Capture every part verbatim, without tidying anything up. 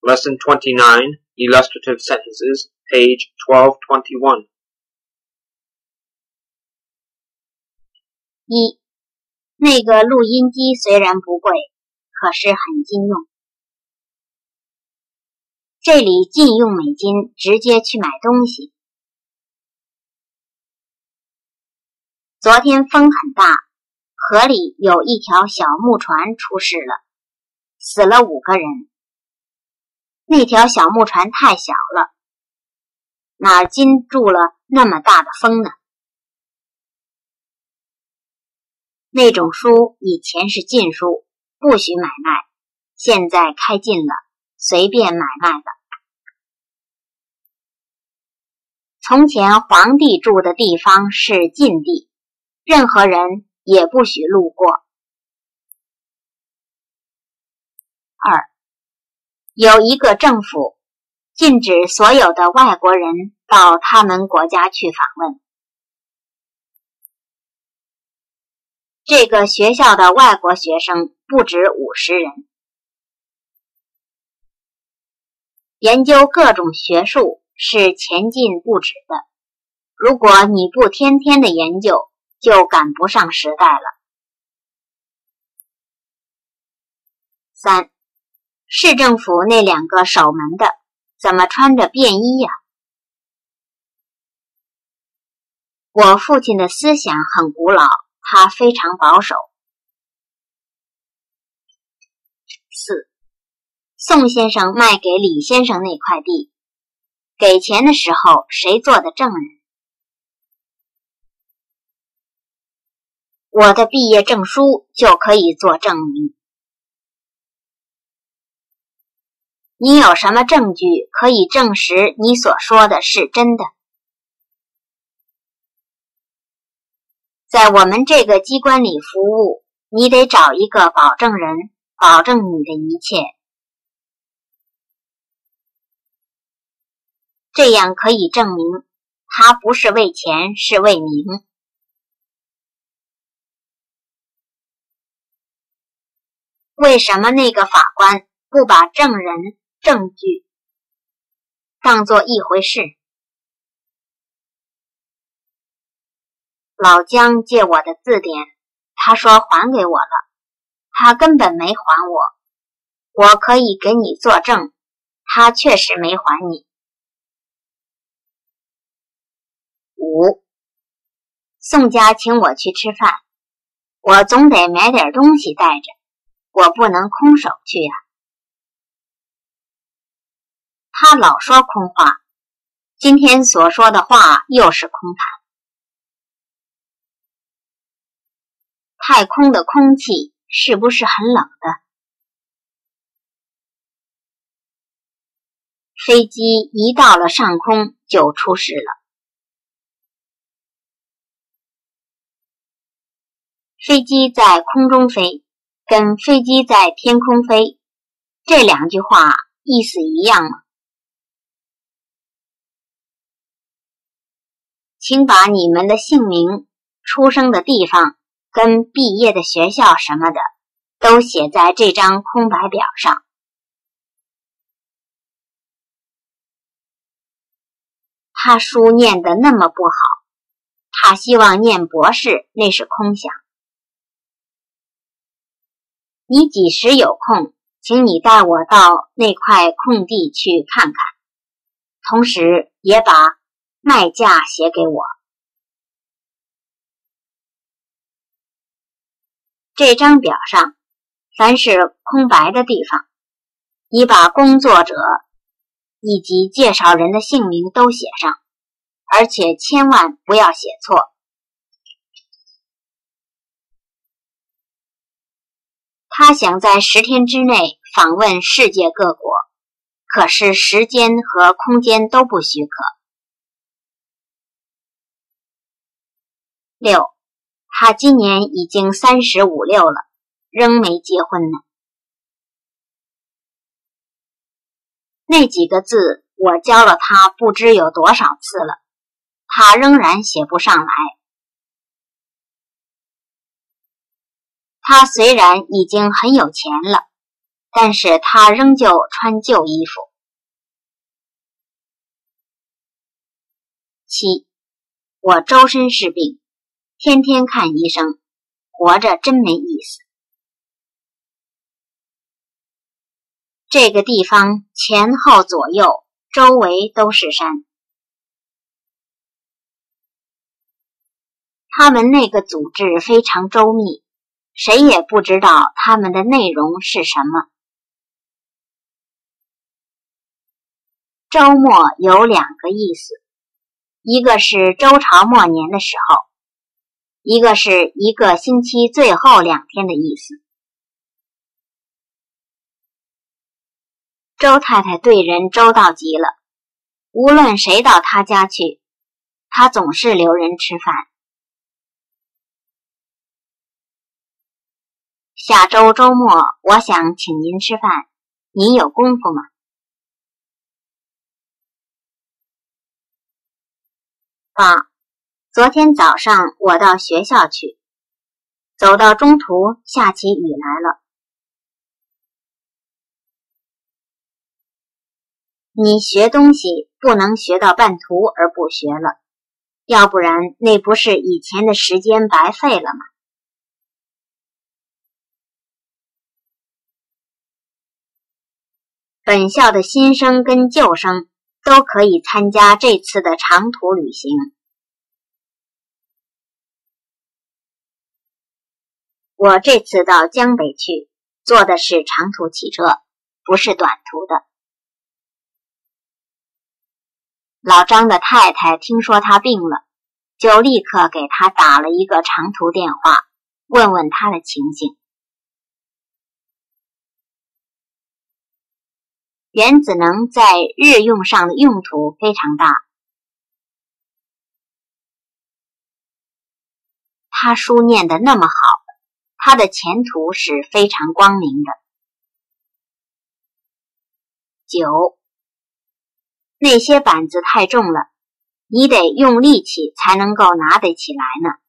Lesson twenty-nine, Illustrative Sentences, page twelve twenty-one. 一，那个录音机虽然不贵，可是很经用。这里禁用美金直接去买东西。昨天风很大，河里有一条小木船出事了，死了五个人。那条小木船太小了，哪儿禁住了那么大的风呢？那种书以前是禁书，不许买卖，现在开禁了，随便买卖了。从前皇帝住的地方是禁地，任何人也不许路过。二，有一个政府禁止所有的外国人到他们国家去访问。这个学校的外国学生不止五十人，研究各种学术是前进不止的，如果你不天天的研究，就赶不上时代了。三，市政府那两个守门的怎么穿着便衣呀？我父亲的思想很古老，他非常保守。四，宋先生卖给李先生那块地，给钱的时候谁做的证人？我的毕业证书就可以做证明。你有什么证据可以证实你所说的是真的？在我们这个机关里服务，你得找一个保证人，保证你的一切。这样可以证明他不是为钱，是为名。为什么那个法官不把证人、证据当作一回事？老姜借我的字典，他说还给我了，他根本没还我。我可以给你作证，他确实没还你。五，宋家请我去吃饭，我总得买点东西带着，我不能空手去呀。他老说空话，今天所说的话又是空谈。太空的空气是不是很冷的？飞机一到了上空就出事了。飞机在空中飞，跟飞机在天空飞，这两句话意思一样吗？请把你们的姓名、出生的地方跟毕业的学校什么的都写在这张空白表上。他书念得那么不好，他希望念博士，那是空想。你几时有空，请你带我到那块空地去看看，同时也把卖价写给我。这张表上凡是空白的地方，你把工作者以及介绍人的姓名都写上，而且千万不要写错。他想在十天之内访问世界各国，可是时间和空间都不许可。六，他今年已经三十五六了，仍没结婚呢。那几个字我教了他不知有多少次了，他仍然写不上来。他虽然已经很有钱了， 但是他仍旧穿旧衣服。七，我周身是病，天天看医生，活着真没意思。这个地方前后左右周围都是山，他们那个组织非常周密，谁也不知道他们的内容是什么。周末有两个意思，一个是周朝末年的时候，一个是一个星期最后两天的意思。周太太对人周到极了，无论谁到她家去，她总是留人吃饭。下周周末我想请您吃饭，您有功夫吗？八，昨天早上我到学校去，走到中途下起雨来了。你学东西不能学到半途而不学了，要不然那不是以前的时间白费了吗？本校的新生跟旧生都可以参加这次的长途旅行。我这次到江北去，坐的是长途汽车，不是短途的。老张的太太听说他病了，就立刻给他打了一个长途电话，问问他的情形。原子能在日用上的用途非常大。他书念得那么好，他的前途是非常光明的。九，那些板子太重了，你得用力气才能够拿得起来呢。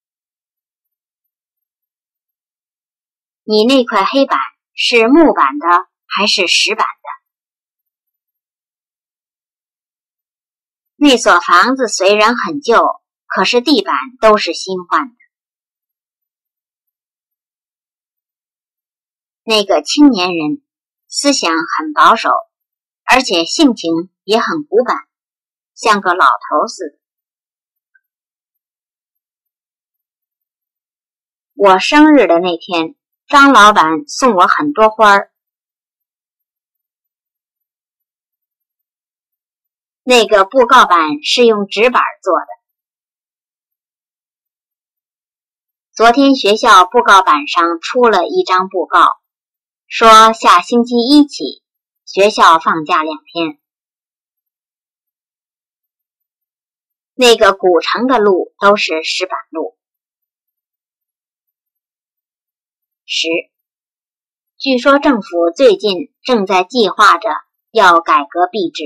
你那块黑板是木板的还是石板的？那所房子虽然很旧，可是地板都是新换的。那个青年人思想很保守，而且性情也很古板，像个老头似的。我生日的那天，张老板送我很多花儿。那个布告板是用纸板做的。昨天学校布告板上出了一张布告，说下星期一起，学校放假两天。那个古城的路都是石板路。十，据说政府最近正在计划着要改革币制。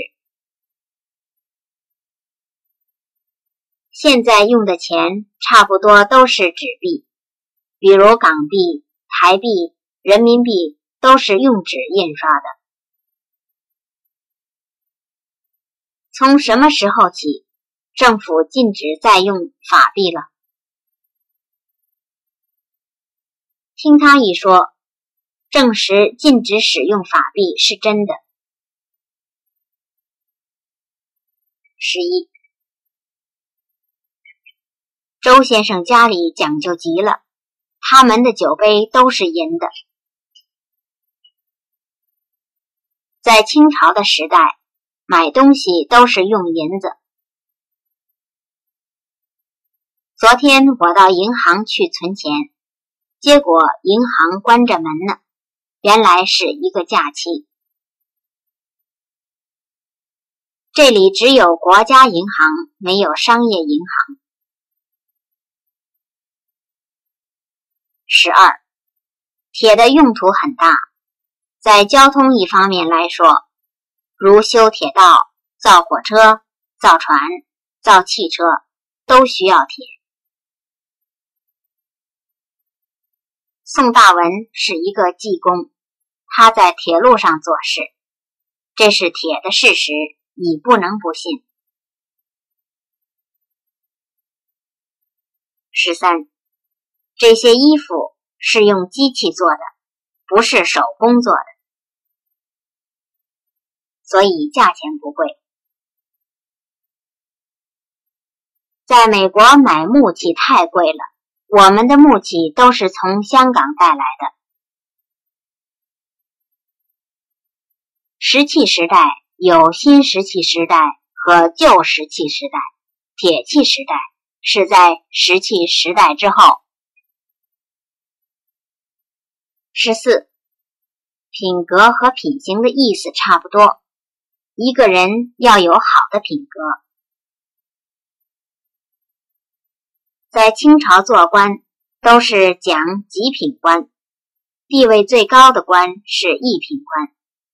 现在用的钱差不多都是纸币，比如港币、台币、人民币都是用纸印刷的。从什么时候起，政府禁止再用法币了？听他一说，证实禁止使用法币是真的。十一，周先生家里讲究极了，他们的酒杯都是银的。在清朝的时代，买东西都是用银子。昨天我到银行去存钱，结果银行关着门呢，原来是一个假期。这里只有国家银行，没有商业银行。十二，铁的用途很大，在交通一方面来说，如修铁道、造火车、造船、造汽车，都需要铁。宋大文是一个技工， 他在铁路上做事，这是铁的事实，你不能不信。十三，这些衣服是用机器做的，不是手工做的，所以价钱不贵。在美国买木器太贵了，我们的木器都是从香港带来的。石器时代有新石器时代和旧石器时代，铁器时代是在石器时代之后。十四，品格和品行的意思差不多，一个人要有好的品格。在清朝做官都是讲极品官，地位最高的官是一品官。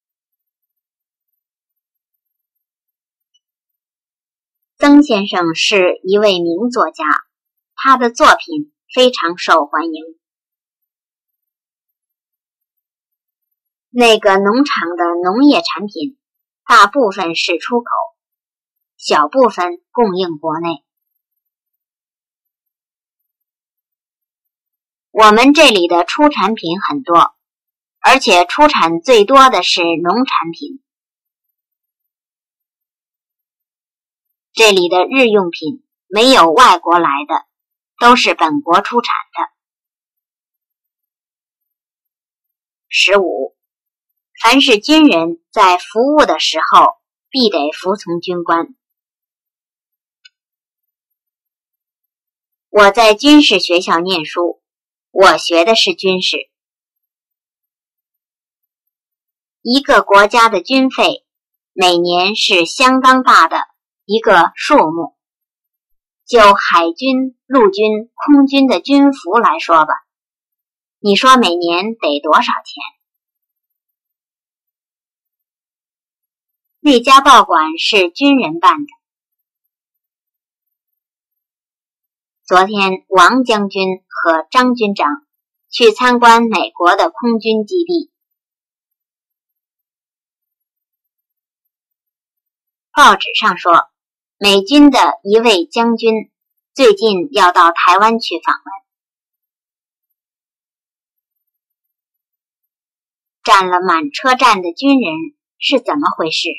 曾先生是一位名作家，他的作品非常受欢迎。那个农场的农业产品大部分是出口，小部分供应国内。我们这里的出产品很多，而且出产最多的是农产品。这里的日用品没有外国来的，都是本国出产的。十五，凡是军人在服务的时候，必得服从军官。我在军事学校念书，我学的是军事。一个国家的军费每年是相当大的一个数目，就海军、陆军、空军的军服来说吧，你说每年得多少钱？那家报馆是军人办的。昨天王将军和张军长去参观美国的空军基地。报纸上说，美军的一位将军最近要到台湾去访问。占了满车站的军人是怎么回事？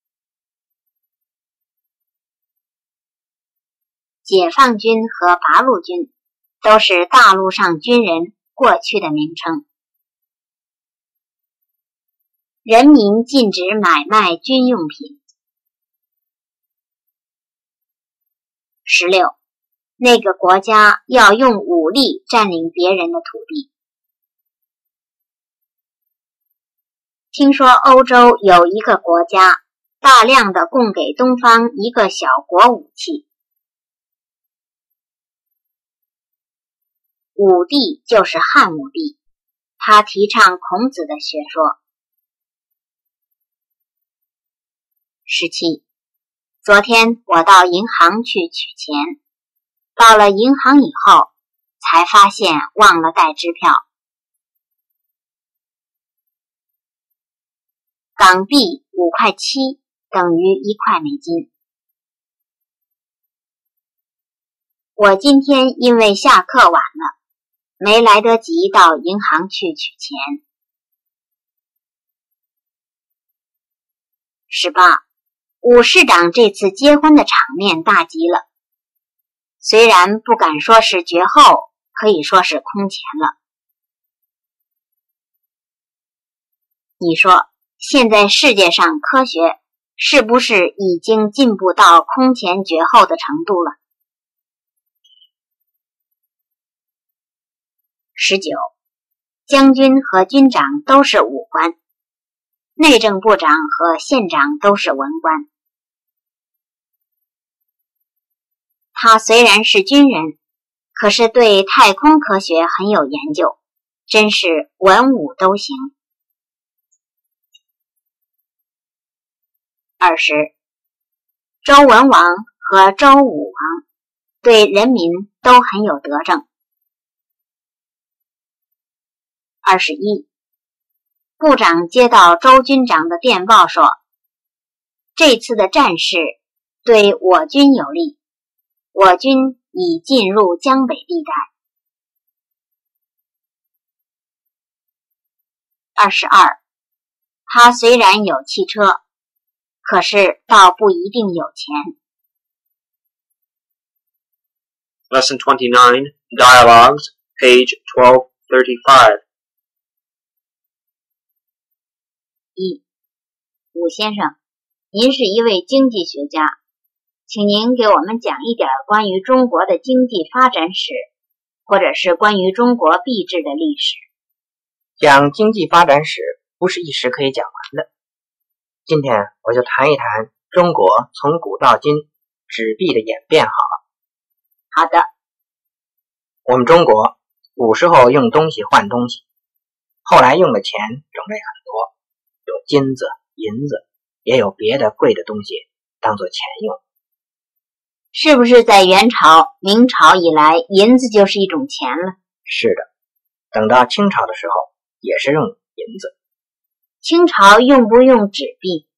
解放军和八路军都是大陆上军人过去的名称。人民禁止买卖军用品。十六，那个国家要用武力占领别人的土地。听说欧洲有一个国家大量的供给东方一个小国武器，武帝就是汉武帝，他提倡孔子的学说。十七，昨天我到银行去取钱，到了银行以后才发现忘了带支票。港币五块七等于一块美金。我今天因为下课晚了，没来得及到银行去取钱。十八，武市长这次结婚的场面大极了，虽然不敢说是绝后，可以说是空前了。你说现在世界上科学是不是已经进步到空前绝后的程度了？十九，将军和军长都是武官，内政部长和县长都是文官。他虽然是军人，可是对太空科学很有研究，真是文武都行。二十，周文王和周武王对人民都很有德政。二十一， 部长接到周军长的电报说，这次的战事对我军有利，我军已进入江北地带。二十二，他虽然有汽车，可是倒不一定有钱。 Lesson twenty-nine, Dialogues, page twelve thirty-five. 一，武先生，您是一位经济学家，请您给我们讲一点关于中国的经济发展史，或者是关于中国币制的历史。 讲经济发展史不是一时可以讲完的。今天我就谈一谈中国从古到今纸币的演变好了。 好的。 我们中国古时候用东西换东西，后来用的钱种类很多，有金子、银子，也有别的贵的东西当作钱用。 是不是在元朝、明朝以来，银子就是一种钱了？ 是的，等到清朝的时候也是用银子。 清朝用不用纸币？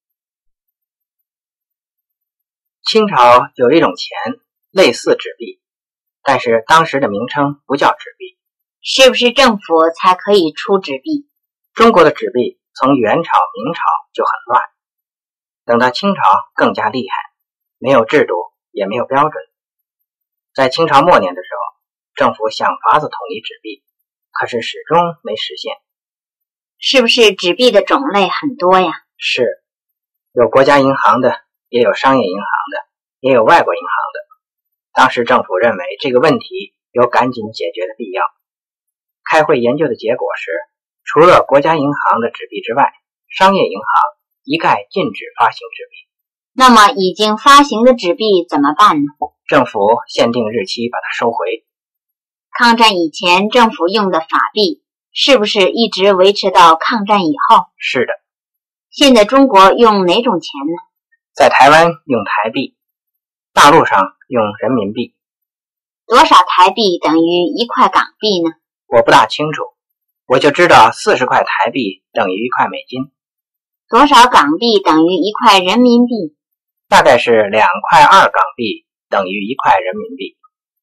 清朝有一种钱类似纸币，但是当时的名称不叫纸币。 是不是政府才可以出纸币？ 中国的纸币从元朝、明朝就很乱，等到清朝更加厉害，没有制度也没有标准。在清朝末年的时候，政府想法子统一纸币，可是始终没实现。 是不是纸币的种类很多呀？ 是，有国家银行的，也有商业银行的，也有外国银行的。当时政府认为这个问题有赶紧解决的必要。开会研究的结果是，除了国家银行的纸币之外，商业银行一概禁止发行纸币。 那么已经发行的纸币怎么办呢？ 政府限定日期把它收回。 抗战以前政府用的法币是不是一直维持到抗战以后？ 是的。 现在中国用哪种钱呢？ 在台湾用台币，大陆上用人民币。 多少台币等于一块港币呢？ 我不大清楚，我就知道四十块台币等于一块美金。 多少港币等于一块人民币？ 大概是两块二港币等于一块人民币。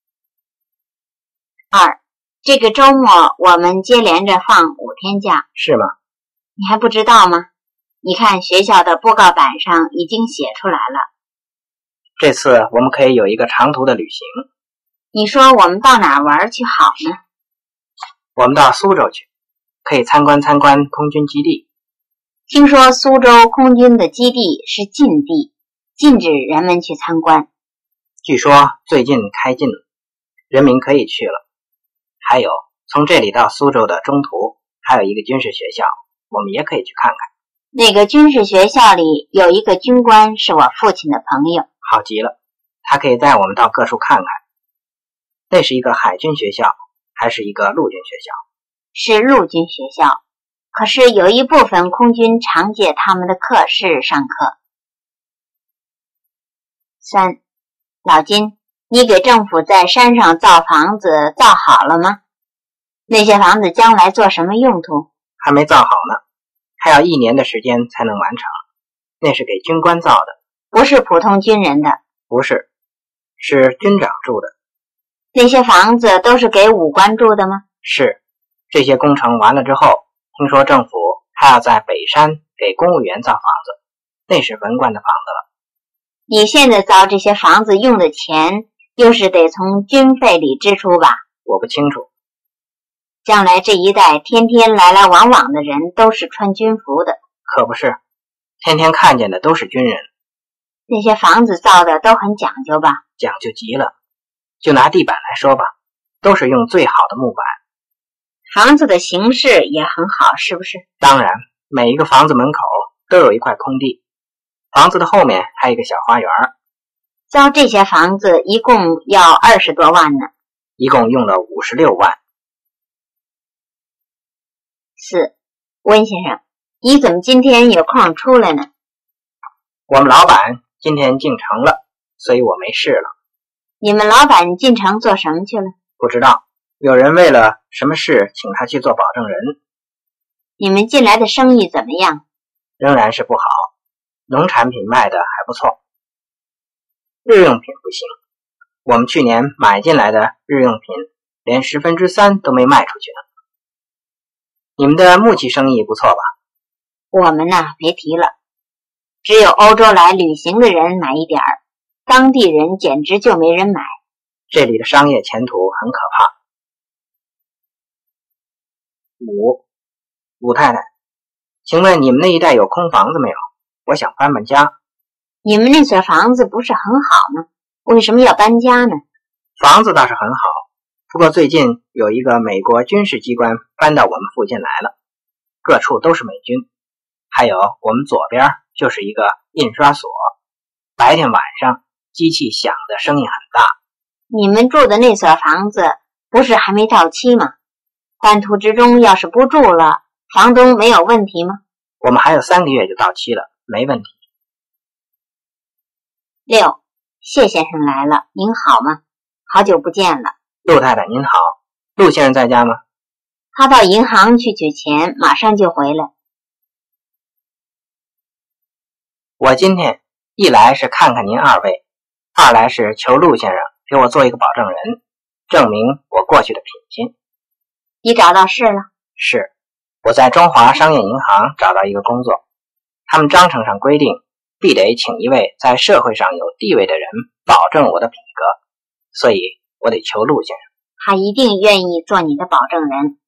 二，这个周末我们接连着放五天假。 是吗？ 你还不知道吗？你看学校的布告板上已经写出来了。 这次我们可以有一个长途的旅行。 你说我们到哪儿玩去好呢？ 我们到苏州去，可以参观参观空军基地。 听说苏州空军的基地是禁地，禁止人们去参观。 据说最近开禁了，人民可以去了。还有，从这里到苏州的中途还有一个军事学校，我们也可以去看看。 那个军事学校里有一个军官是我父亲的朋友。 好极了，他可以带我们到各处看看。那是一个海军学校还是一个陆军学校？ 是陆军学校，可是有一部分空军常借他们的课室上课。三，老金，你给政府在山上造房子造好了吗？那些房子将来做什么用途？ 还没造好呢，还要一年的时间才能完成。那是给军官造的。 不是普通军人的？ 不是，是军长住的。 那些房子都是给武官住的吗？ 是，这些工程完了之后，听说政府还要在北山给公务员造房子，那是文官的房子了。 你现在造这些房子用的钱，又是得从军费里支出吧？ 我不清楚。 将来这一带天天来来往往的人都是穿军服的。 可不是，天天看见的都是军人。 那些房子造的都很讲究吧？ 讲究极了。就拿地板来说吧，都是用最好的木板。 房子的形式也很好，是不是？ 当然，每一个房子门口都有一块空地，房子的后面还有一个小花园。 造这些房子一共要二十多万呢。 一共用了五十六万。 四，温先生，你怎么今天有空出来呢？ 我们老板今天进城了，所以我没事了。 你们老板进城做什么去了？ 不知道，有人为了什么事请他去做保证人。 你们近来的生意怎么样？ 仍然是不好，农产品卖的还不错，日用品不行。我们去年买进来的日用品连十分之三都没卖出去呢。你们的木器生意不错吧？ 我们呢，别提了，只有欧洲来旅行的人买一点儿，当地人简直就没人买。 这里的商业前途很可怕。五，武太太，请问你们那一带有空房子没有？我想搬搬家。 你们那所房子不是很好吗？为什么要搬家呢？ 房子倒是很好，不过最近有一个美国军事机关搬到我们附近来了，各处都是美军，还有我们左边就是一个印刷所，白天晚上机器响的声音很大。 你们住的那所房子不是还没到期吗？半途之中要是不住了，房东没有问题吗？ 我们还有三个月就到期了，没问题。 六，谢先生来了，您好吗？好久不见了。 陆太太您好，陆先生在家吗？ 他到银行去取钱，马上就回来。 我今天一来是看看您二位，二来是求陆先生给我做一个保证人，证明我过去的品行。 你找到事了？ 是，我在中华商业银行找到一个工作，他们章程上规定必得请一位在社会上有地位的人保证我的品格，所以我得求陆先生。 他一定愿意做你的保证人。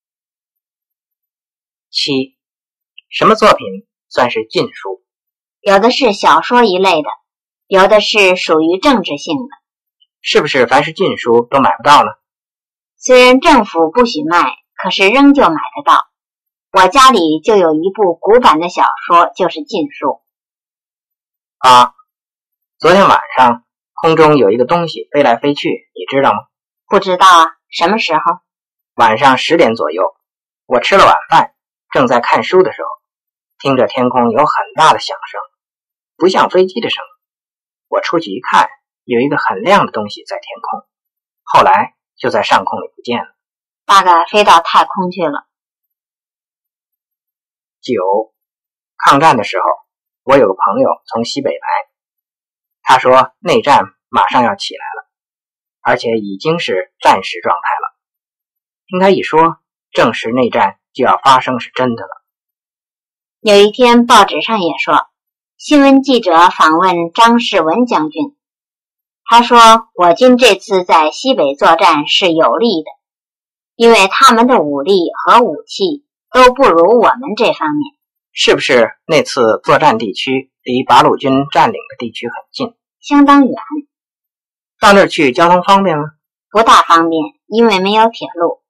七，什么作品算是禁书？ 有的是小说一类的，有的是属于政治性的。 是不是凡是禁书都买不到呢？ 虽然政府不许卖，可是仍旧买得到。我家里就有一部古版的小说，就是禁书。 啊，昨天晚上空中有一个东西飞来飞去，你知道吗？ 不知道啊，什么时候？ 晚上十点左右，我吃了晚饭，正在看书的时候，听着天空有很大的响声，不像飞机的声音。我出去一看，有一个很亮的东西在天空，后来就在上空里不见了， 大概飞到太空去了。 九，抗战的时候，我有个朋友从西北来，他说内战马上要起来了，而且已经是战时状态了。听他一说，证实内战就要发生是真的了。 有一天报纸上也说，新闻记者访问张世文将军，他说我军这次在西北作战是有利的，因为他们的武力和武器都不如我们这方面。 是不是那次作战地区离八路军占领的地区很近？ 相当远。 到那儿去交通方便吗？ 不大方便，因为没有铁路。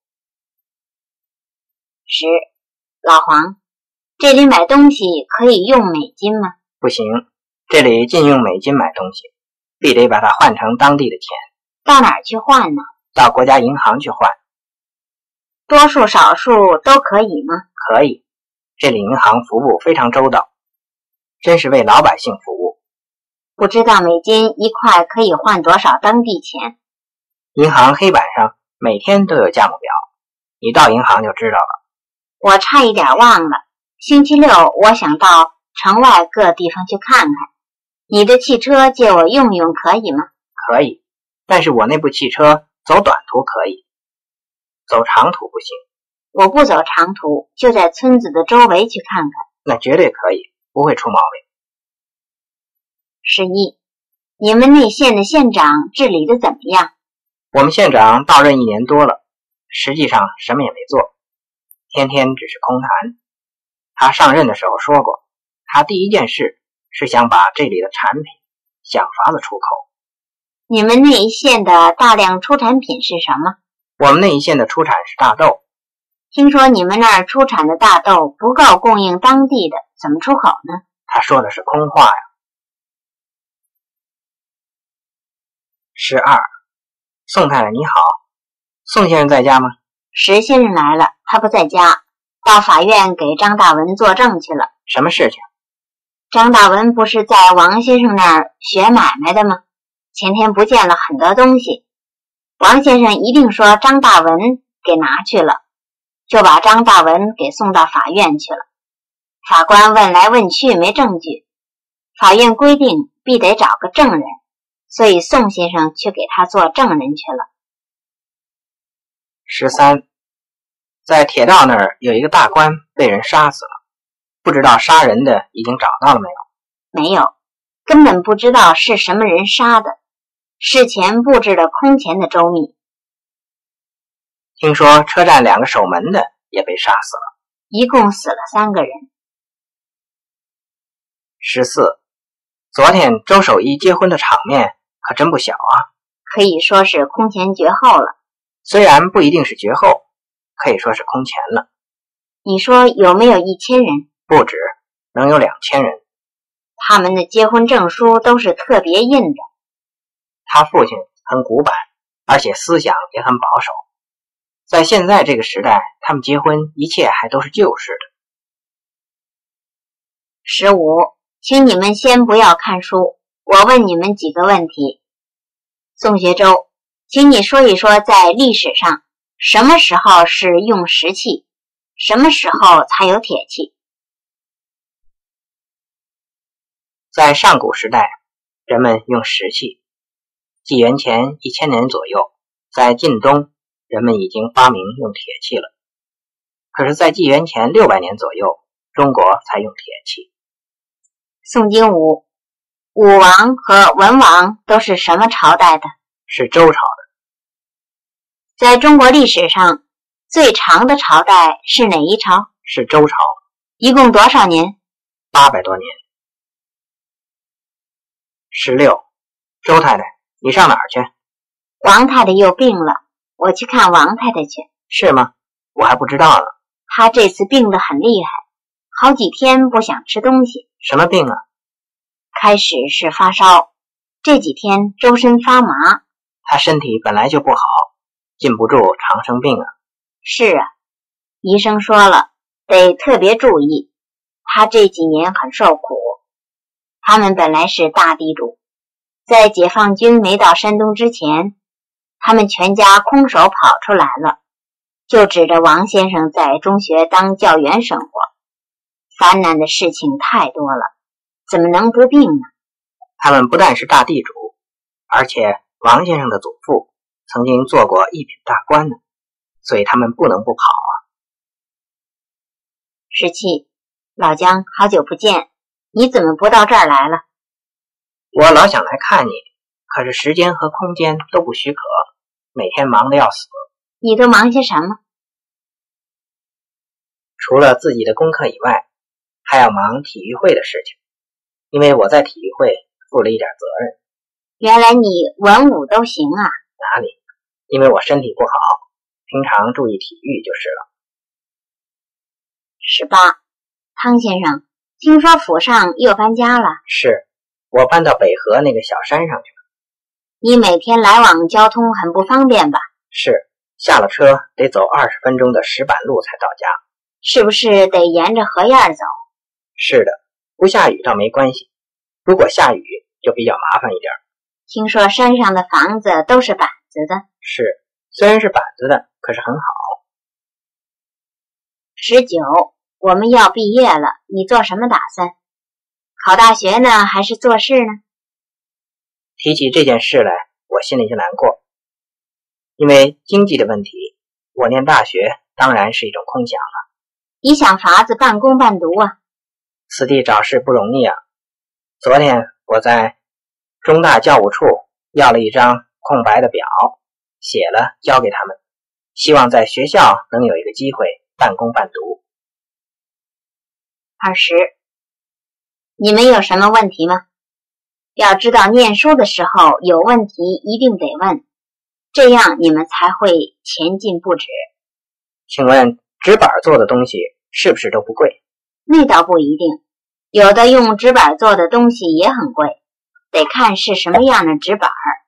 十，老黄，这里买东西可以用美金吗？ 不行，这里禁用美金买东西，必得把它换成当地的钱。 到哪儿去换呢？ 到国家银行去换。 多数少数都可以吗？ 可以，这里银行服务非常周到，真是为老百姓服务。 不知道美金一块可以换多少当地钱？ 银行黑板上每天都有价目表，你到银行就知道了。 我差一点忘了，星期六我想到城外各地方去看看，你的汽车借我用用可以吗？ 可以，但是我那部汽车走短途可以，走长途不行。 我不走长途，就在村子的周围去看看。 那绝对可以，不会出毛病。 十一，你们那县的县长治理的怎么样？ 我们县长到任一年多了，实际上什么也没做，天天只是空谈。他上任的时候说过，他第一件事是想把这里的产品想法子出口。 你们那一县的大量出产品是什么？ 我们那一县的出产是大豆。 听说你们那儿出产的大豆不够供应当地的，怎么出口呢？ 他说的是空话呀。十二，宋太太你好，宋先生在家吗？ 石先生来了，他不在家，到法院给张大文作证去了。 什么事情？ 张大文不是在王先生那儿学买卖的吗？前天不见了很多东西，王先生一定说张大文给拿去了。 就把张大文给送到法院去了。法官问来问去没证据，法院规定必得找个证人，所以宋先生去给他做证人去了。 十三，在铁道那儿有一个大官被人杀死了，不知道杀人的已经找到了没有？ 没有，根本不知道是什么人杀的，事前布置的空前的周密。 听说车站两个守门的也被杀死了， 一共死了三个人。 十四，昨天周守一结婚的场面可真不小啊， 可以说是空前绝后了。 虽然不一定是绝后，可以说是空前了。 你说有没有一千人？ 不止，能有两千人。 他们的结婚证书都是特别印的。 他父亲很古板，而且思想也很保守。在现在这个时代，他们结婚一切还都是旧式的。 十五，请你们先不要看书，我问你们几个问题。宋学周，请你说一说在历史上什么时候是用石器，什么时候才有铁器？ 在上古时代，人们用石器。纪元前一千年左右，在晋东，人们已经发明用铁器了。可是在纪元前六百年左右，中国才用铁器。 宋金武，武王和文王都是什么朝代的？ 是周朝的。 在中国历史上，最长的朝代是哪一朝？ 是周朝。 一共多少年？ 八百多年。十六，周太太，你上哪儿去？ 王太太又病了，我去看王太太去。 是吗？我还不知道呢。 她这次病得很厉害，好几天不想吃东西。 什么病啊？ 开始是发烧，这几天周身发麻。 她身体本来就不好，禁不住常生病啊。 是啊，医生说了，得特别注意。她这几年很受苦。他们本来是大地主，在解放军没到山东之前，他们全家空手跑出来了，就指着王先生在中学当教员生活。烦难的事情太多了，怎么能不病呢？ 他们不但是大地主，而且王先生的祖父曾经做过一品大官呢，所以他们不能不跑啊。 十七，老姜，好久不见，你怎么不到这儿来了？ 我老想来看你，可是时间和空间都不许可，每天忙得要死。 你都忙些什么？ 除了自己的功课以外，还要忙体育会的事情，因为我在体育会负了一点责任。 原来你文武都行啊？ 哪里？因为我身体不好，平常注意体育就是了。 十八，汤先生，听说府上又搬家了？ 是，我搬到北河那个小山上去了。 你每天来往交通很不方便吧？ 是，下了车得走二十分钟的石板路才到家。 是不是得沿着河沿走？ 是的，不下雨倒没关系，如果下雨就比较麻烦一点。 听说山上的房子都是板子的。 是，虽然是板子的，可是很好。 十九，我们要毕业了，你做什么打算？考大学呢，还是做事呢？ 提起这件事来，我心里就难过。因为经济的问题，我念大学当然是一种空想了。 你想法子半工半读啊？ 此地找事不容易啊。昨天我在中大教务处要了一张空白的表，写了交给他们，希望在学校能有一个机会半工半读。 二十，你们有什么问题吗？要知道念书的时候有问题一定得问，这样你们才会前进不止。 请问纸板做的东西是不是都不贵？ 那倒不一定，有的用纸板做的东西也很贵，得看是什么样的纸板。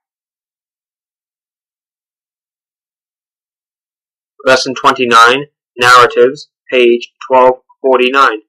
Lesson twenty-nine, Narratives, page twelve forty-nine.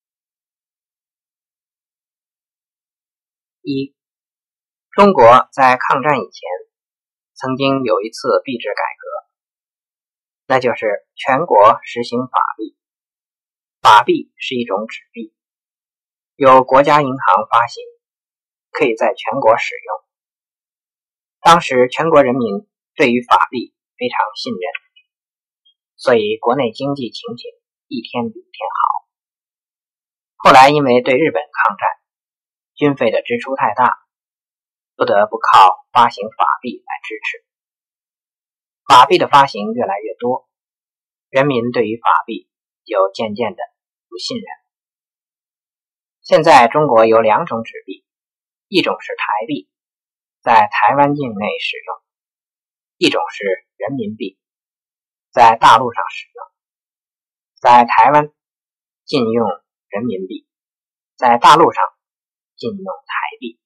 一，中国在抗战以前曾经有一次币制改革， 那就是全国实行法币。法币是一种纸币，由国家银行发行，可以在全国使用。当时全国人民对于法币非常信任，所以国内经济情形一天比一天好。后来因为对日本抗战，军费的支出太大，不得不靠发行法币来支持。法币的发行越来越多，人民对于法币就渐渐的不信任。现在中国有两种纸币，一种是台币，在台湾境内使用；一种是人民币，在大陆上使用。在台湾禁用人民币，在大陆上禁用台币。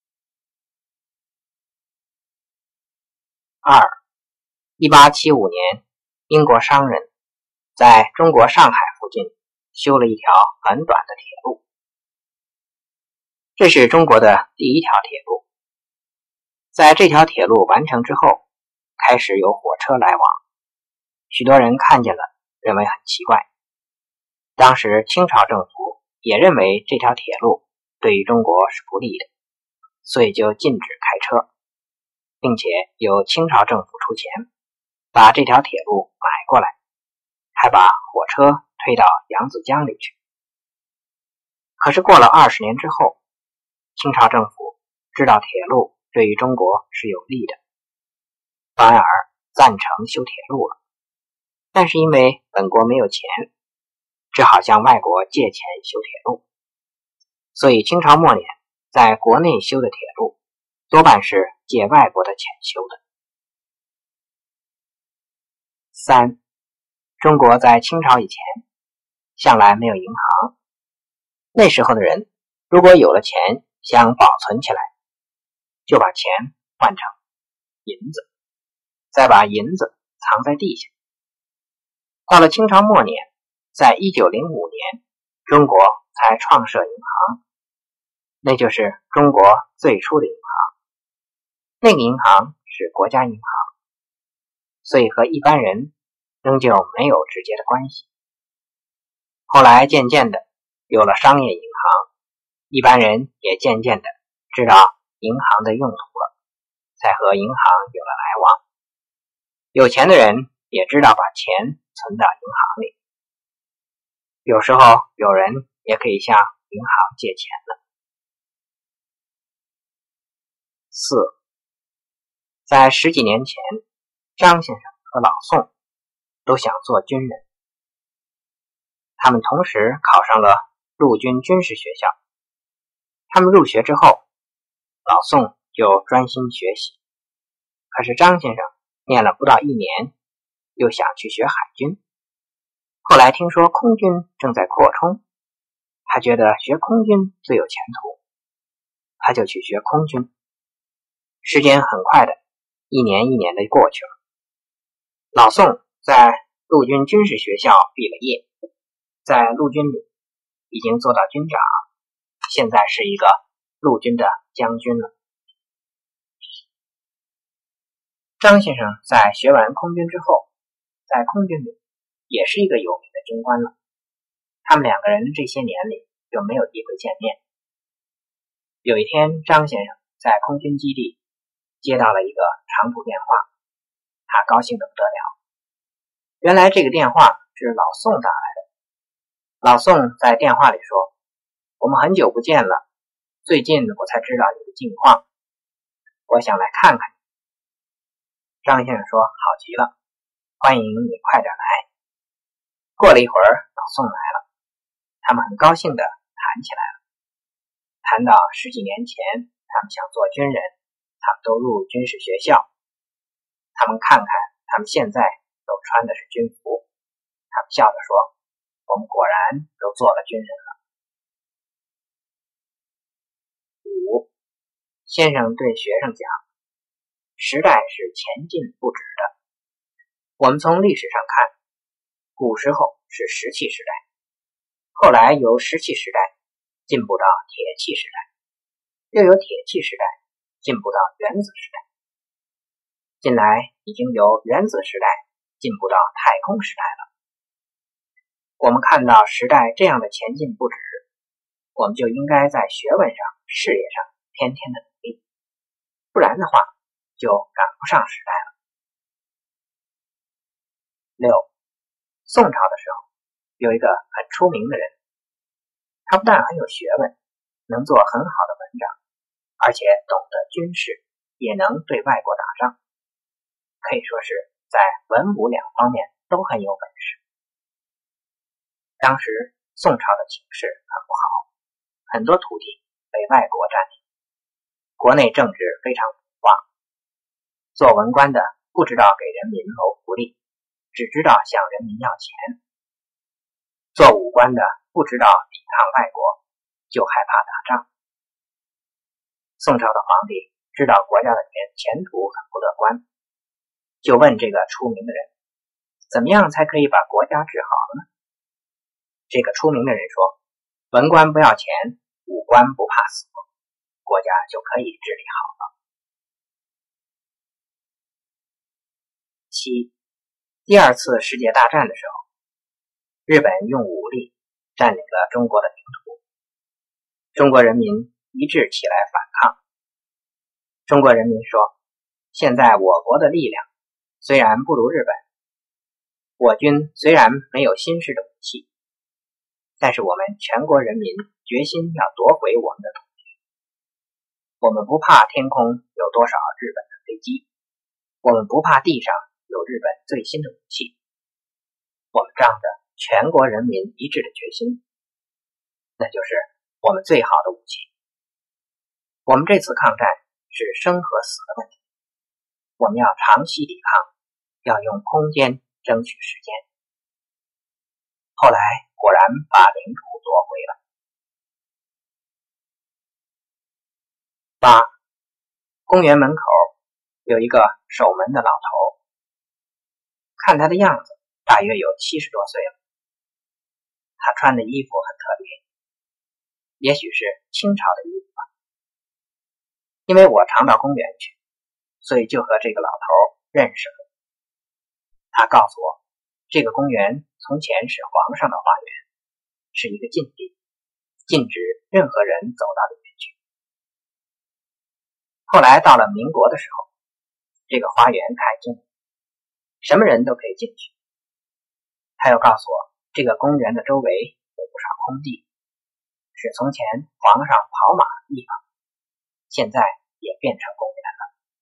二，一八七五年，英国商人在中国上海附近修了一条很短的铁路，这是中国的第一条铁路。在这条铁路完成之后，开始有火车来往，许多人看见了，认为很奇怪。当时清朝政府也认为这条铁路对于中国是不利的，所以就禁止开车，并且由清朝政府出钱把这条铁路买过来，还把火车推到扬子江里去。可是过了二十年之后，清朝政府知道铁路对于中国是有利的，反而赞成修铁路了。但是因为本国没有钱，只好向外国借钱修铁路，所以清朝末年在国内修的铁路多半是借外国的钱修的。三，中国在清朝以前向来没有银行，那时候的人如果有了钱想保存起来，就把钱换成银子，再把银子藏在地下。到了清朝末年，在一九零五年，中国才创设银行，那就是中国最初的银行。那个银行是国家银行，所以和一般人仍旧没有直接的关系。后来渐渐的有了商业银行，一般人也渐渐的知道银行的用途了，才和银行有了来往。有钱的人也知道把钱存到银行里，有时候有人也可以向银行借钱了。四，在十几年前，张先生和老宋都想做军人，他们同时考上了陆军军事学校。他们入学之后，老宋就专心学习，可是张先生念了不到一年，又想去学海军。后来听说空军正在扩充，他觉得学空军最有前途，他就去学空军。时间很快的，一年一年的过去了。老宋在陆军军事学校毕了业，在陆军里已经做到军长，现在是一个陆军的将军了。张先生在学完空军之后，在空军里也是一个有名的军官了。他们两个人这些年里就没有机会见面。有一天，张先生在空军基地接到了一个长途电话，他高兴得不得了。原来这个电话是老宋打来的。老宋在电话里说，我们很久不见了，最近我才知道你的近况，我想来看看你。张先生说，好极了，欢迎你快点来。过了一会儿，老宋来了，他们很高兴地谈起来了。谈到十几年前他们想做军人，他们都入军事学校，他们看看他们现在都穿的是军服，他们笑着说，我们果然都做了军人了。五，先生对学生讲，时代是前进不止的。我们从历史上看，古时候是石器时代，后来由石器时代进步到铁器时代，又由铁器时代进步到原子时代，近来已经由原子时代进步到太空时代了。我们看到时代这样的前进不止，我们就应该在学问上、事业上天天的努力，不然的话就赶不上时代了。六，宋朝的时候有一个很出名的人，他不但很有学问，能做很好的文章，而且懂得军事，也能对外国打仗，可以说是在文武两方面都很有本事。当时宋朝的情势很不好，很多土地被外国占领，国内政治非常腐化，做文官的不知道给人民谋福利，只知道向人民要钱，做武官的不知道抵抗外国，就害怕打仗。宋朝的皇帝知道国家的前途很不乐观，就问这个出名的人，怎么样才可以把国家治好呢？这个出名的人说，文官不要钱，武官不怕死，国家就可以治理好了。七，第二次世界大战的时候，日本用武力占领了中国的领土，中国人民一致起来反抗。中国人民说，现在我国的力量虽然不如日本，我军虽然没有新式的武器，但是我们全国人民决心要夺回我们的土地。我们不怕天空有多少日本的飞机，我们不怕地上有日本最新的武器，我们仗着全国人民一致的决心，那就是我们最好的武器。我们这次抗战是生和死的问题，我们要长期抵抗，要用空间争取时间。后来果然把领土夺回了。八，公园门口有一个守门的老头，看他的样子大约有七十多岁了，他穿的衣服很特别，也许是清朝的衣服吧。因为我常到公园去，所以就和这个老头认识了。他告诉我，这个公园从前是皇上的花园，是一个禁地，禁止任何人走到里面去。后来到了民国的时候，这个花园开禁，什么人都可以进去。他又告诉我，这个公园的周围有不少空地，是从前皇上跑马的地方，现在也变成公园了。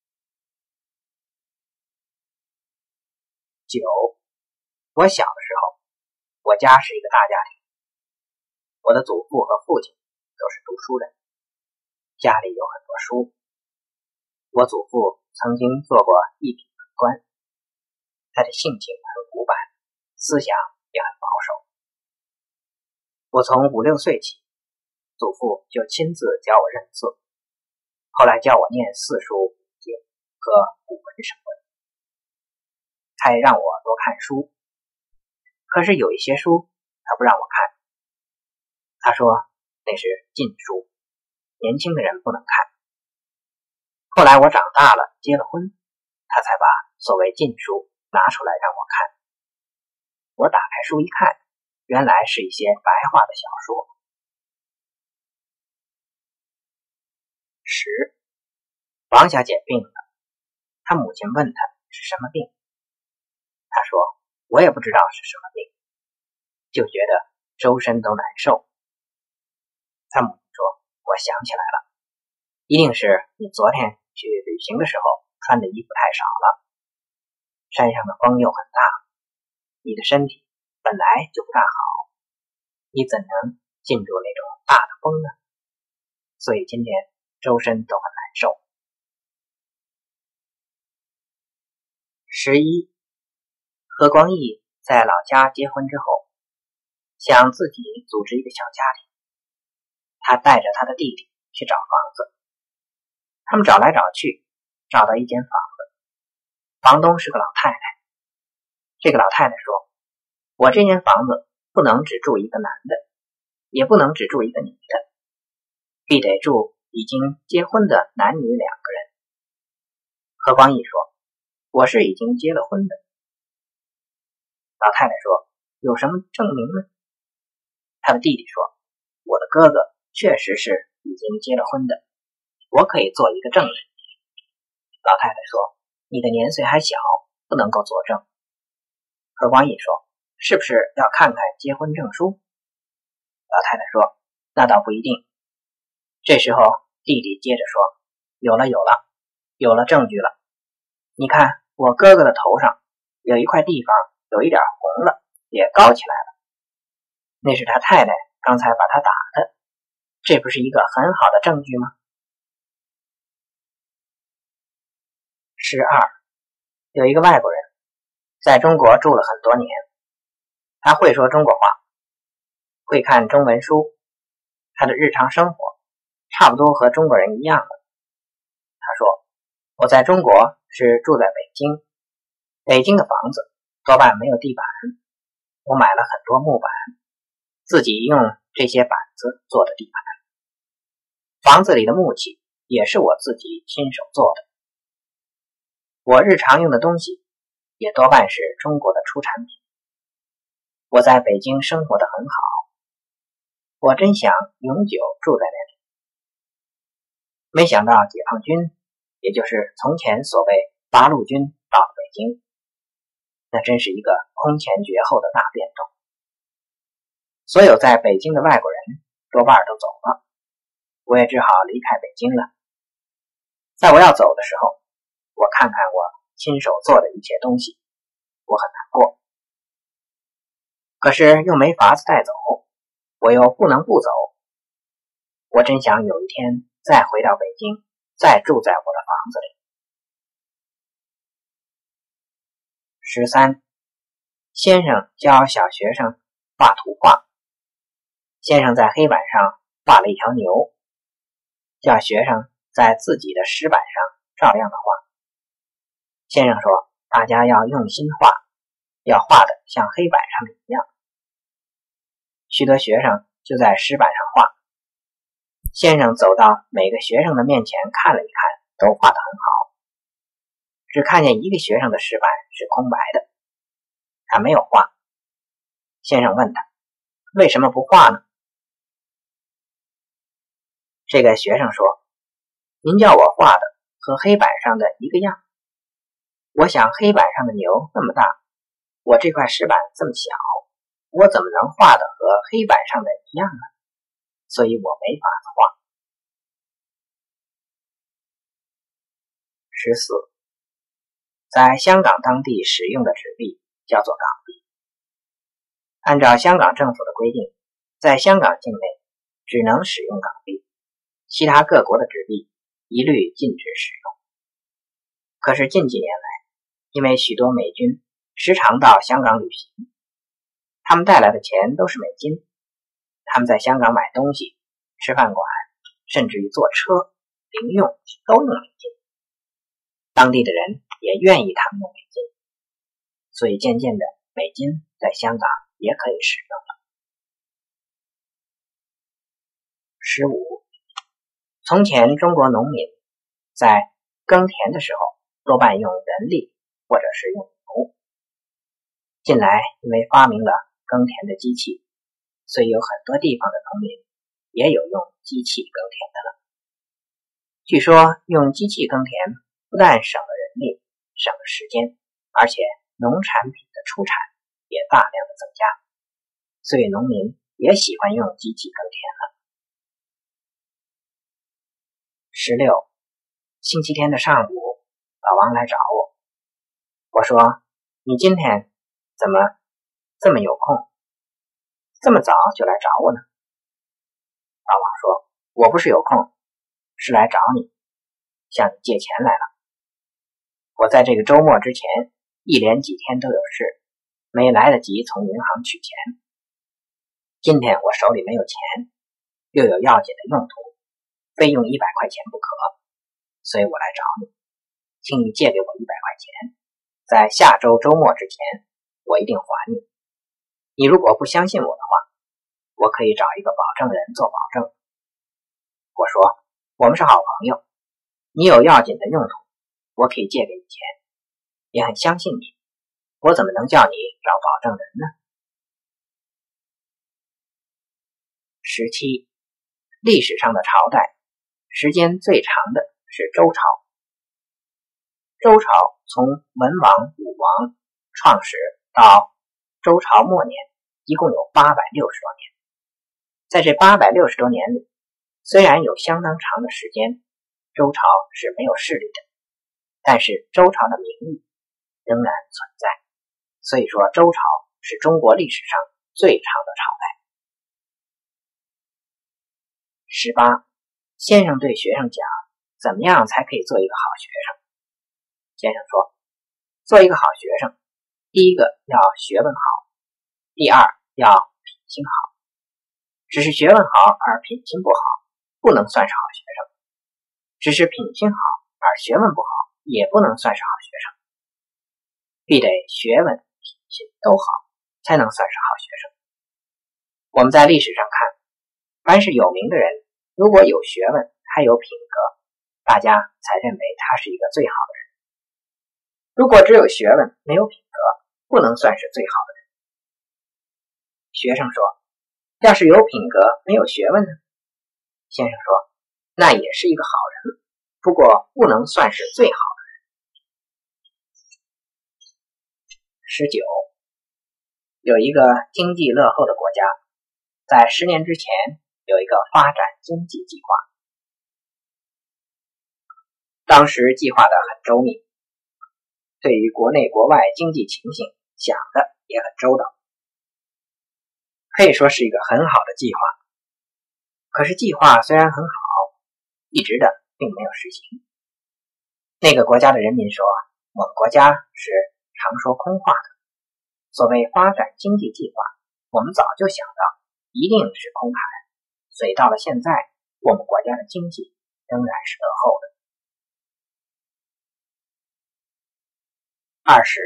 九，我小的时候，我家是一个大家庭，我的祖父和父亲都是读书人，家里有很多书。我祖父曾经做过一品文官，他的性情很古板，思想也很保守。我从五六岁起，祖父就亲自教我认字，后来教我念四书五经和古文什么的，他也让我多看书。可是有一些书他不让我看，他说那是禁书，年轻的人不能看。后来我长大了，结了婚，他才把所谓禁书拿出来让我看。我打开书一看，原来是一些白话的小说。十，王小姐病了，她母亲问她是什么病，她说我也不知道是什么病，就觉得周身都难受。她母亲说，我想起来了，一定是你昨天去旅行的时候穿的衣服太少了，山上的风又很大，你的身体本来就不大好，你怎能禁住那种大的风呢？所以今天周身都很难受。十一，何光义在老家结婚之后，想自己组织一个小家庭，他带着他的弟弟去找房子。他们找来找去，找到一间房子，房东是个老太太。这个老太太说，我这间房子不能只住一个男的，也不能只住一个女的，必得住已经结婚的男女两个人。何光义说，我是已经结了婚的， 老太太说：“有什么证明呢？”他的弟弟说：“我的哥哥确实是已经结了婚的，我可以做一个证人。”老太太说：“你的年岁还小，不能够作证。”而王爷说：“是不是要看看结婚证书？”老太太说：“那倒不一定。”这时候弟弟接着说：“有了有了，有了证据了。你看我哥哥的头上有一块地方有一点红了，也高起来了，那是他太太刚才把他打的，这不是一个很好的证据吗？”十二，有一个外国人在中国住了很多年，他会说中国话，会看中文书，他的日常生活差不多和中国人一样的。他说：“我在中国是住在北京，北京的房子多半没有地板，我买了很多木板，自己用这些板子做的地板。房子里的木器也是我自己亲手做的。我日常用的东西也多半是中国的出产品。我在北京生活得很好，我真想永久住在那里。没想到解放军，也就是从前所谓八路军到了北京，那真是一个空前绝后的大变动。所有在北京的外国人多半都走了，我也只好离开北京了。在我要走的时候，我看看我亲手做的一切东西，我很难过。可是又没法子带走，我又不能不走。我真想有一天再回到北京，再住在我的房子里。十三，先生教小学生画图画。先生在黑板上画了一条牛，叫学生在自己的石板上照亮的画。先生说，大家要用心画，要画得像黑板上的一样。许多学生就在石板上画。先生走到每个学生的面前看了一看，都画得很好。只看见一个学生的石板是空白的，他没有画。先生问他，为什么不画呢？这个学生说，您叫我画的和黑板上的一个样。我想黑板上的牛那么大，我这块石板这么小，我怎么能画的和黑板上的一样呢？所以我没法子画。十四，在香港当地使用的纸币叫做港币。按照香港政府的规定，在香港境内只能使用港币，其他各国的纸币一律禁止使用。可是近几年来，因为许多美军时常到香港旅行，他们带来的钱都是美金，他们在香港买东西、吃饭馆，甚至于坐车、零用都用美金。当地的人也愿意他们用美金，所以渐渐的，美金在香港也可以使用了。十五，从前中国农民在耕田的时候多半用人力或者是用牛。近来因为发明了耕田的机器，所以有很多地方的农民也有用机器耕田的了。据说用机器耕田不但省了人力，省了时间，而且农产品的出产也大量的增加，所以农民也喜欢用机器耕田了。十六，星期天的上午，老王来找我，我说，你今天怎么这么有空，这么早就来找我呢？老王说，我不是有空，是来找你，向你借钱来了。我在这个周末之前一连几天都有事，没来得及从银行取钱。今天我手里没有钱，又有要紧的用途，非用一百块钱不可，所以我来找你，请你借给我一百块钱，在下周周末之前我一定还你。你如果不相信我的话，我可以找一个保证人做保证。我说，我们是好朋友，你有要紧的用途，我可以借给你钱，也很相信你， 我怎么能叫你找保证人呢？十七，历史上的朝代，时间最长的是周朝。周朝从文王、武王创始到周朝末年，一共有八百六十多年。在这八百六十多年里，虽然有相当长的时间，周朝是没有势力的，但是周朝的名义仍然存在。所以说，周朝是中国历史上最长的朝代。十八，先生对学生讲，怎么样才可以做一个好学生？先生说，做一个好学生，第一个要学问好，第二要品行好。只是学问好而品行不好，不能算是好学生；只是品行好而学问不好，也不能算是好学生。必得学问、品行都好，才能算是好学生。我们在历史上看，凡是有名的人，如果有学问还有品格，大家才认为他是一个最好的人。如果只有学问没有品格，不能算是最好的人。学生说，要是有品格没有学问呢？先生说，那也是一个好人，不过不能算是最好的人。十九，有一个经济落后的国家，在十年之前有一个发展经济计划，当时计划的很周密，对于国内国外经济情形想的也很周到，可以说是一个很好的计划。可是计划虽然很好，一直的并没有实行。那个国家的人民说，我们国家是常说空话的，所谓发展经济计划，我们早就想到一定是空谈，所以到了现在，我们国家的经济仍然是落后的。二十，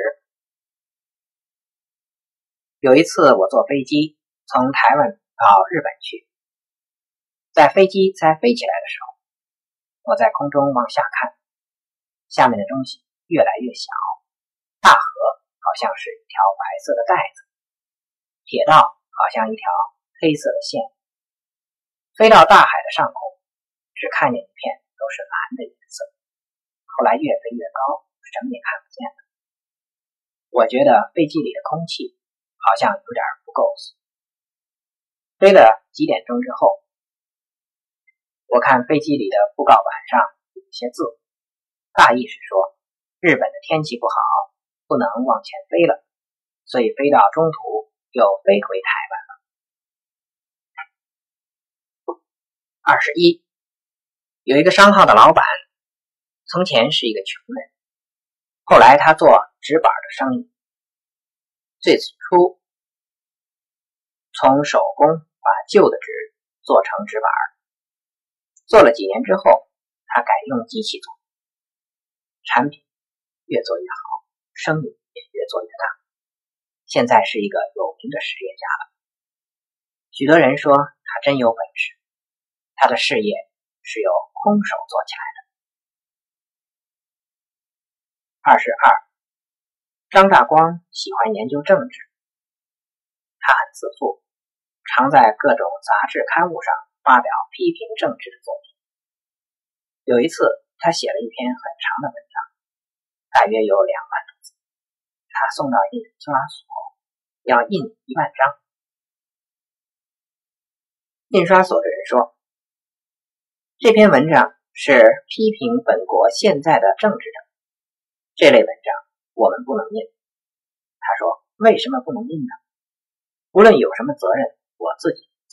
有一次我坐飞机从台湾到日本去，在飞机在飞起来的时候，我在空中往下看，下面的东西越来越小，大河好像是一条白色的带子，铁道好像一条黑色的线，飞到大海的上空，只看见一片都是蓝的颜色，后来越飞越高，什么也看不见了。我觉得飞机里的空气好像有点不够。飞了几点钟之后，我看飞机里的布告板上有一些字，大意是说日本的天气不好，不能往前飞了，所以飞到中途又飞回台湾了。二十一，有一个商号的老板，从前是一个穷人，后来他做纸板的生意，最初从手工把旧的纸做成纸板，做了几年之后，他改用机器做，产品越做越好，生意也越做越大，现在是一个有名的实业家了。许多人说他真有本事，他的事业是由空手做起来的。二十二，张大光喜欢研究政治，他很自负，常在各种杂志刊物上发表批评政治的作品。有一次，他写了一篇很长的文章，大约有两万多字，他送到印刷所，要印一万张。印刷所的人说，这篇文章是批评本国现在的政治的，这类文章我们不能印。他说，为什么不能印呢？无论有什么责任，我自己负责。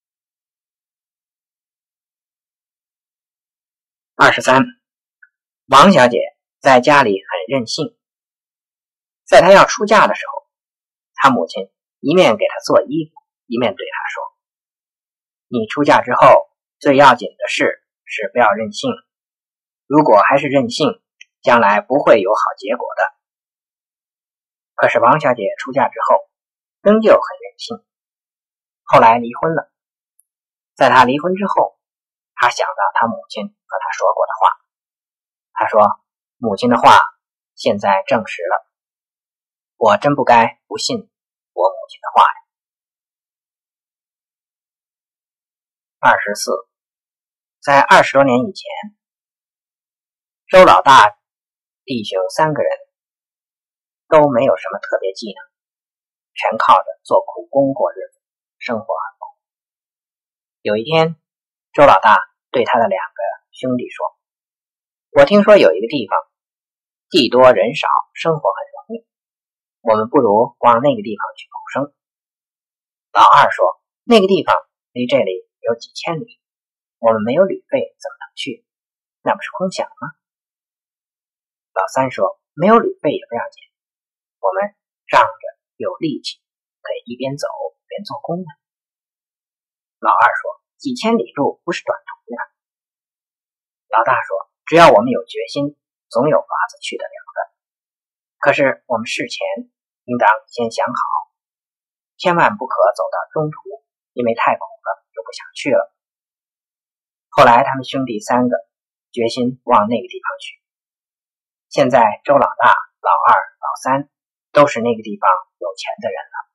二十三，王小姐在家里很任性，在她要出嫁的时候，她母亲一面给她做衣服，一面对她说，你出嫁之后最要紧的事是不要任性，如果还是任性，将来不会有好结果的。可是王小姐出嫁之后仍旧很任性，后来离婚了。在她离婚之后，她想到她母亲和她说过的话，她说母亲的话现在证实了， 我真不该不信我母亲的话呀。二十四，在二十多年以前，周老大弟兄三个人都没有什么特别技能，全靠着做苦工过日子，生活很苦。有一天，周老大对他的两个兄弟说，我听说有一个地方地多人少，生活很容易，我们不如往那个地方去谋生。老二说，那个地方离这里有几千里，我们没有旅费怎么能去？那不是空想吗？老三说，没有旅费也不要紧，我们仗着有力气，可以一边走边做工的。老二说，几千里路不是短途呀。老大说，只要我们有决心，总有法子去得了的。可是我们事前应当先想好，千万不可走到中途，因为太苦了就不想去了。后来他们兄弟三个决心往那个地方去。现在周老大、老二、老三都是那个地方有钱的人了。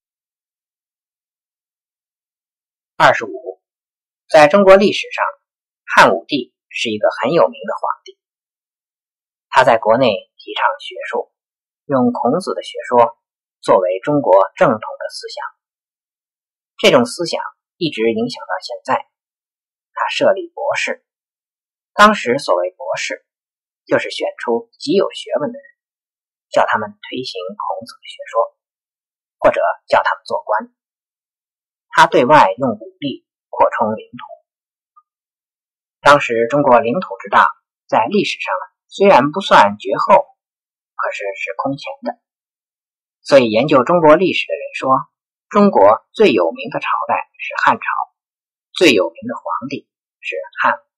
二十五，在中国历史上，汉武帝是一个很有名的皇帝。他在国内提倡学术，用孔子的学说作为中国正统的思想。这种思想一直影响到现在。他设立博士，当时所谓博士，就是选出极有学问的人，叫他们推行孔子的学说，或者叫他们做官。他对外用武力扩充领土。当时中国领土之大，在历史上虽然不算绝后，可是是空前的。所以研究中国历史的人说，中国最有名的朝代是汉朝，最有名的皇帝是汉武